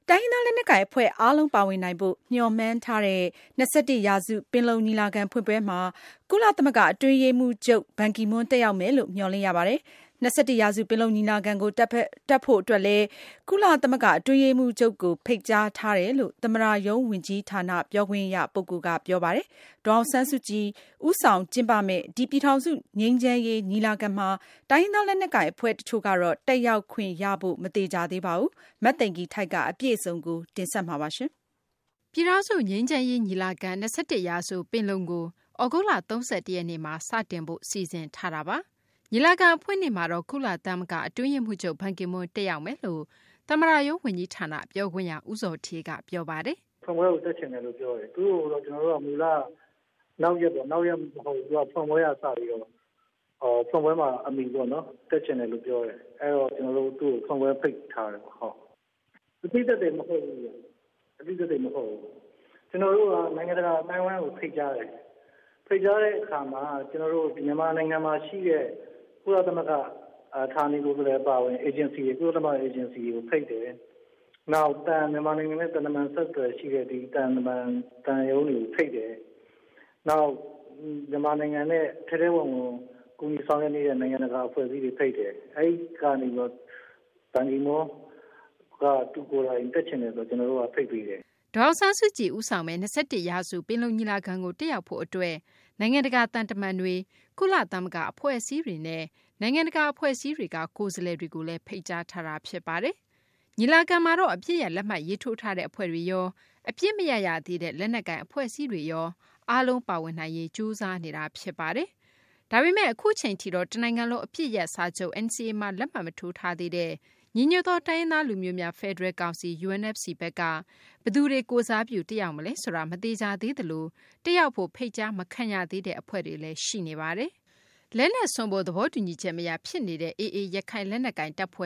တိုင်းရင်းသားလက်နက်ကိုင်အဖွဲ့အားလုံးပါဝင်နိုင်ဖို့မျှော်မှန်းထားတဲ့21ရာစုပင်လုံညီလာခံဖွင့်ပွဲမှာကုလသမဂ္ဂအတွင်းရေးမှူးချုပ်ဘန်ကီမွန်းတက်ရောက်မယ်လို့မျှော်လင့်ရပါတယ်။21ရာစုပင်လုံညီလာခံကိုတက်ဖို့အတွက်လည်းကုလသမဂ္ဂအတွင်းရေးမှူးချုပ်ကိုဖိတ်ကြားထားတယ်လို့သမ္မတရုံးဝန်ကြီးဌာနပြောခွင့်ရပုဂ္ဂိုလ်ကပြောပါတယ်။ဒေါ်အောင်ဆန်းစုကြည်ဦးဆောင်ကျင်းပမယ့်ဒီပြည်ထောင်စုငြိမ်းချမ်းရေးညီလာခံမှာတိုင်းရင်းသားလက်နက်ကိုင်အဖွဲ့တချို့ကတော့တက်ရောက်ခွင့်ရဖို့မသေချာသေးပါဘူး။မသိင်္ဂီထိုက်ကအပြည့်အစုံကိုတင်ဆက်မှာပါရှင်။ပြည်ထောင်စုငြိမ်းချမ်းရေးညီလာခံ21ရာစုပင်လုံကိုဩဂုတ်လ31ရက်နေ့မှာစတင်ဖို့စီစဉ်ထားတာပါ။ညီလာခံဖွင့်နေ့မှာတော့ကုလသမဂ္ဂအတွင်းရေးမှူးချုပ်ဘန်ကီမွန်းတက်ရောက်မယ်လို့သမ္မတရုံးဝန်ကြီးဌာနပြောခွင့်ရဦးဇော်ဌေးကပြောပါတယ်။ဖွင့်ပွဲကိုတက်ချင်တယ်လို့ပြောတယ်။သူ့ကိုတော့ကျွန်တော်တို့ကမူလနောက်ရက်မဟုတ်ဘူးသူကဖွင့်ပွဲရစပြီးတော့ဖွင့်ပွဲမှာအမိပေါ့နော်တက်ချင်တယ်လို့ပြောတယ်။အဲတော့ကျွန်တော်တို့သူ့ကိုဖွင့်ပွဲဖိတ်ထားတယ်ဟုတ်။အတိတ်တည်းမဟုတ်ဘူး။အတိတ်တည်းမဟုတ်ဘူး။ကျွန်တော်တို့ကနိုင်ငံတကာအတိုင်းအဝိုင်းကိုဖိတ်ကြားတယ်။ဖိတ်ကြားတဲ့အခါမှာကျွန်တော်တို့မြန်မာနိုင်ငံမှာရှိတဲ့ကုလသမဂ္ဂဌာနကိုလည်းပါဝင် agency ကုလသမဂ္ဂ agency ကိုဖိတ်တယ်။နောက်မြန်မာနိုင်ငံနဲ့တန်တမန်ဆက်သွယ်ရှိတဲ့ဒီတန်ရုံးတွေကိုဖိတ်တယ်။နောက်မြန်မာနိုင်ငံနဲ့ထဲထဲဝင်ဝင်ကူညီဆောင်ရွက်နေတဲ့နိုင်ငံတကာအဖွဲ့အစည်းတွေဖိတ်တယ်။အဲဒီကနေတော့ဘန်ကီမွန်းကသူကိုယ်တိုင်တက်ချင်တယ်ဆိုကျွန်တော်တို့ကဖိတ်ပြီးတယ်။ဒေါ်အောင်ဆန်းစုကြည်ဦးဆောင်မဲ့21ရာစုပင်လုံညီလာခံကိုတက်ရောက်ဖို့အတွက်နိုင်ငံတကာတန်တမန်တွေကုလသမဂ္ဂအဖွဲ့အစည်းတွေနဲ့နိုင်ငံတကာအဖွဲ့အစည်းတွေကကိုယ်စားလှယ်တွေကိုလည်းဖိတ်ကြားထားတာဖြစ်ပါတယ်။ညီလာခံမှာတော့အပြည့်ရလက်မှတ်ရေးထိုးထားတဲ့အဖွဲ့တွေရောအပြည့်မရရသေးတဲ့လက်နက်ကိုင်အဖွဲ့အစည်းတွေရောအားလုံးပါဝင်နိုင်ရေးကြိုးစားနေတာဖြစ်ပါတယ်။ဒါပေမဲ့အခုချိန်ထိတော့တနိုင်ငံလုံးအပြည့်ရစာချုပ် NCA မှာလက်မှတ်မထိုးထားသေးတဲ့ညီညွတ်သောတိုင်းရင်းသားလူမျိုးများဖက်ဒရယ်ကောင်စီ UNFC ဘက်ကဘယ်သူတွေကိုစားပြုတက်ရောက်မလဲဆိုတာမသေးချာသေးသလိုတက်ရောက်ဖို့ဖိတ်ကြားမခံရသေးတဲ့အဖွဲ့တွေလည်းရှိနေပါတယ်။လက်နက်စွန့်ဖို့သဘောတူညီချက်မရဖြစ်နေတဲ့ AA ရခိုင်လက်နက်ကိုင်တပ်ဖွဲ့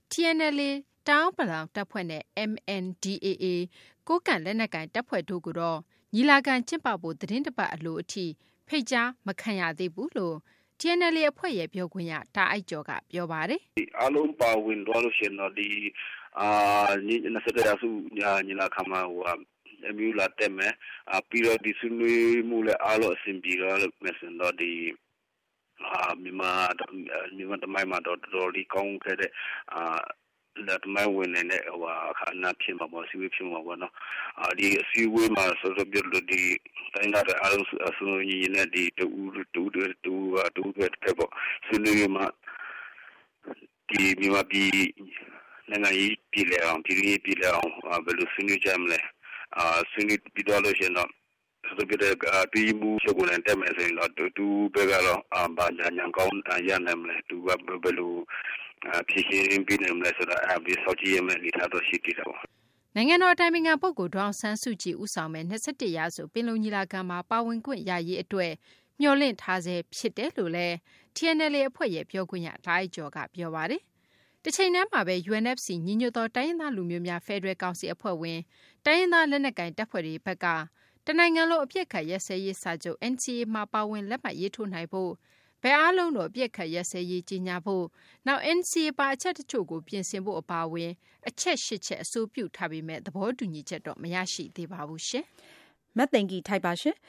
TNLA တောင်ပလောင်တပ်ဖွဲ့နဲ့ MNDAA ကိုးကန့်လက်နက်ကိုင်တပ်ဖွဲ့တို့ကတော့ညီလာခံကျင်းပဖို့သတင်းတပတ်အလိုအထိဖိတ်ကြားမခံရသေးဘူးလို့TNLA အဖွဲ့ရဲ့ပြောခွင့်ရတာအိုက်ကျော်ကပြောပါတယ်။အားလုံးပါဝင်သွားလို့ရှိရင်တော့ဒီ21ရာစုညီလာခံမှာအမျိုးလာတက်မယ်ပြီးတော့ဒီဆွေးနွေးမှုလည်းအားလုံးအဆင်ပြေတော့မယ်ဆိုတော့ဒီမြန်မာတမိုင်းမှာတော့တော်တော်လေးကောင်းခဲ့တဲ့လက်မိုင်းဝင်နေတဲ့အခါအနာဖြစ်မှာပေါ့စီဝေးဖြစ်မှာပေါ့နော်ဒီအစည်းအဝေးမှာဆိုတော့ပြလို့ဒီတိုင်းသားအားလုံးအစုံညီနဲ့ဒီတူတက်ပေါ့ဆွေးနွေးမှာဒီမြန်မာပြည်နိုင်ငံရေးပြည်လဲအောင်ပြည်ရေးပြည်လဲအောင်ဘယ်လိုဆွေးနွေးကြမလဲဆွေးနွေးပြီးတော့လို့ရှိရင်တော့ဆိုပြတဲ့ဒီမူချုပ်ကိုလည်းတက်မယ်ဆိုရင်တော့တူဘက်ကတော့ဘာညာကောင်းရနိုင်မလဲတူဘယ်လိုဖြည့်ရှင်းပြီးနိုင်မလဲဆိုတာအပြီးစောင့်ကြည့်ရမယ်အနေထားတော့ရှိသေးတယ်ပေါ့နိုင်ငံတော်အတိုင်ပင်ခံပုဂ္ဂိုလ်ဒေါအောင်ဆန်းစုကြည်ဦးဆောင်မဲ့21ရာစုပင်လုံညီလာခံမှာပါဝင်ခွင့်ရရေးအတွက်မျှော်လင့်ထားစေဖြစ်တယ်လို့လည်း TNLA အဖွဲ့ရဲ့ပြောခွင့်ရတာအိုက်ကျော်ကပြောပါတယ်။တစ်ချိန်တည်းမှာပဲ UNFC ညီညွတ်သောတိုင်းရင်းသားလူမျိုးများဖက်ဒရယ်ကောင်စီအဖွဲ့ဝင်တိုင်းရင်းသားလက်နက်ကိုင်တပ်ဖွဲ့တွေဘက်ကတနိုင်ငံလုံးအပြစ်ခတ်ရဲစဲရေးစာချုပ် NCA မှာပါဝင်လက်မှတ်ရေးထိုးနိုင်ဖို့ဘယ်အားလုံးတော့အပြစ်ခတ်ရဲစဲရေးကြီးညာဖို့နောက် NCA ပါအချက်တချို့ကိုပြင်ဆင်ဖို့အပါအဝင်အချက်၈ချက်အဆိုပြုထားပေမဲ့သဘောတူညီချက်တော့မရရှိသေးပါဘူးရှင်။မသိင်္ဂီထိုက်ပါရှင်